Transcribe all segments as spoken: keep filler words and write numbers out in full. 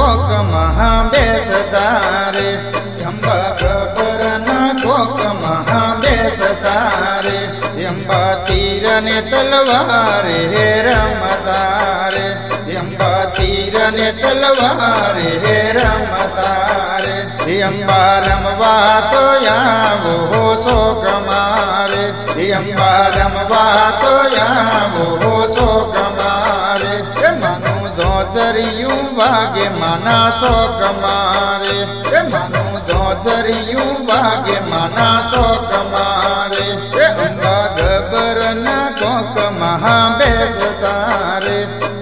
કોકમાં બેસતા રે અંબા ગબ્બરના કોકમાં બેસતા રે અંબા તીર ને તલવારે રમતા રે અંબા તીર ને તલવારે રમતા રે અંબા રમવા તો આવો શોક મારે અંબા રમવા તો આવો શોક મારે માનું જોજરિયું વાગે માના શોક મારે માનું જોજરિયું વાગે માના શોક મારે અંબા ગબ્બરના કોકમાં બેસતા રે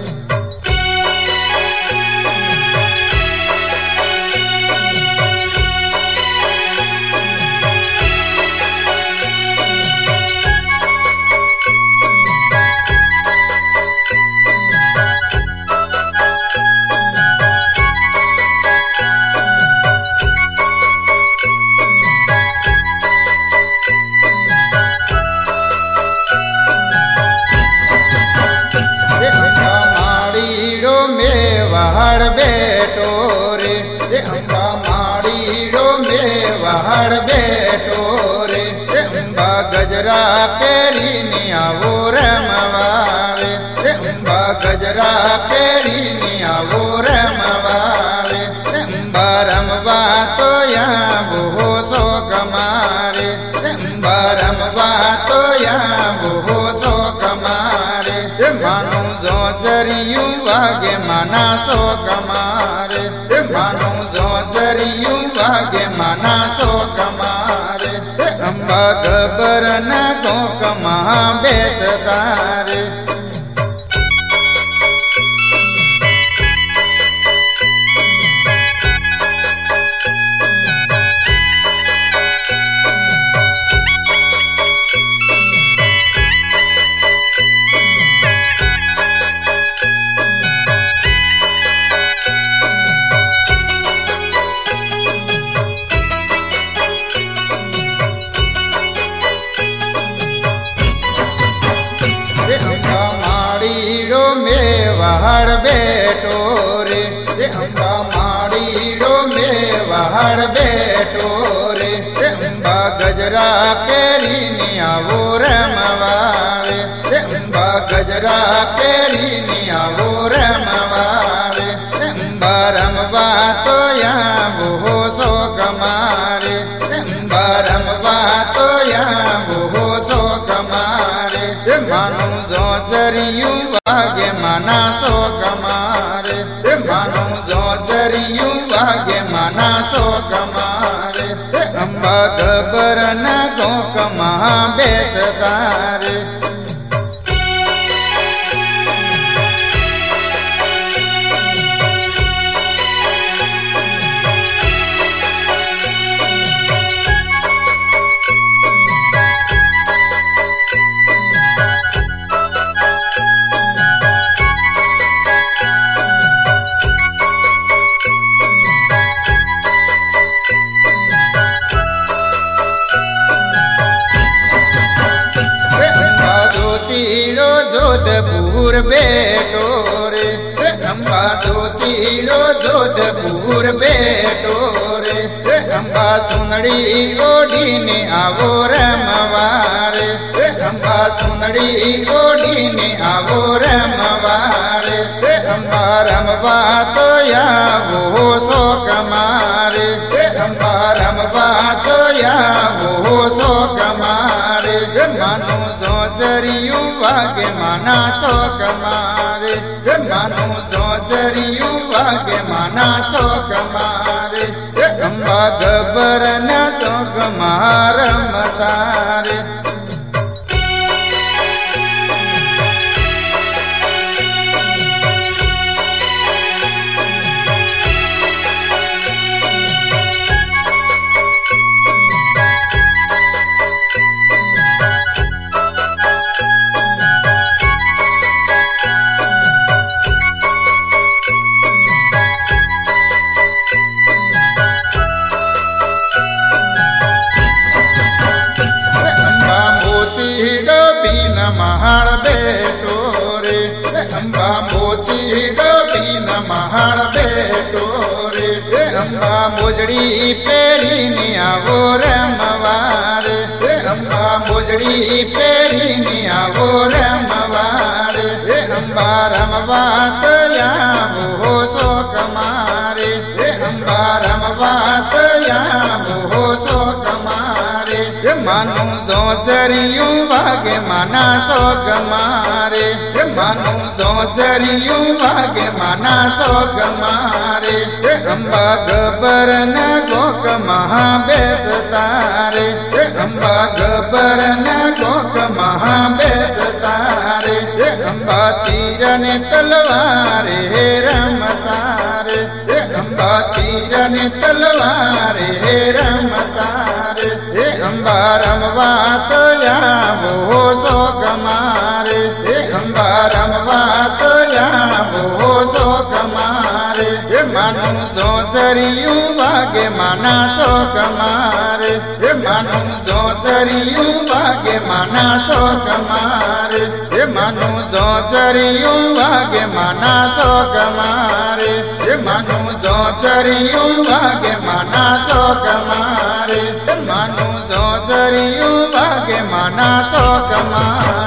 વહાડ બેઠો રે એ અંબા માળીડો મે વહાડ બેઠો રે એ અંબા ગજરા પહેરીને આવો રમવા રે એ અંબા ગજરા પહેરીને આવો રમવા રે અંબા રમવા તો આવો શોક મારે અંબા રમવા તો આવો શોક મારે માનું જોજરિયું વાગે માના શોક મારે માનું જોજરિયું વાગે માના શોક મારે અંબા ગબ્બરના કોકમાં બેસતા રે માળીડો મે વહાડ બેઠો રે એ અંબા માળીડો મે વહાડ બેઠો રે એ અંબા ગજરા પહેરીને આવો રમવા રે એ અંબા ગજરા પહેરીને આવો રમવા રે અંબા રમવા તો આવો શોક મારે અંબા રમવા તો આવો શોક મારે માનું જોજરિયું વાગે માના શોક મારે માનું જોજરિયું વાગે માના શોક મારે અંબા ગબ્બરના કોકમાં બેસતા રે જોધપુર બેઠો રે અંબા જોશીલો જોધપુર બેઠો રે અંબા સુનડી ઓઢીને આવો રમવા રે અંબા સુનડી ઓઢીને આવો રમવા રે અંબા રમવા તો આવો શોક મારે અંબા રમવા તો આવો શોક મારે માનું જોજરિયું વાગે માના શોક મારે માનું જોજરિયું વાગે માના શોક મારે અંબા ગબ્બરના શોકમાં રમતા રે મહાળ બેઠો રે અંબા મોચી ગોપીન મહાળ બેઠો અંબા મોજડી પહેરીને આવો રમવારે હે અંબા મોજડી પહેરીને આવો રમવારે હે અંબા રમવા તયાવો શોક મારે હે અંબા રમવા તયાવો શોક મારે હે માનું સોસરિયું વાગે માના શોક મારે હે માનું સોસરિયું વાગે માના શોક મારે હે અંબા ગબર ન ગોક મહા બેસતારે હે અંબા ગબર ન ગોક મહા બેસતારે હે અંબા તીર ને તલવારે હે રમતારે હે અંબા તીર ને તલવારે હે રમતારે હે અંબા રમવા તયાવો શોક મારે હે અંબા રમવા તયાવો શોક મારે હે માનું સોસરિયું વાગે માના શોક મારે હે માનું સોસરિયું વાગે માના શોક મારે હે માનું સોસરિયું વાગે માના શોક મારે હે માનું સોસરિયું વાગે માના શોક મારે હે માનું સોસરિયું વાગે માના શોક મારે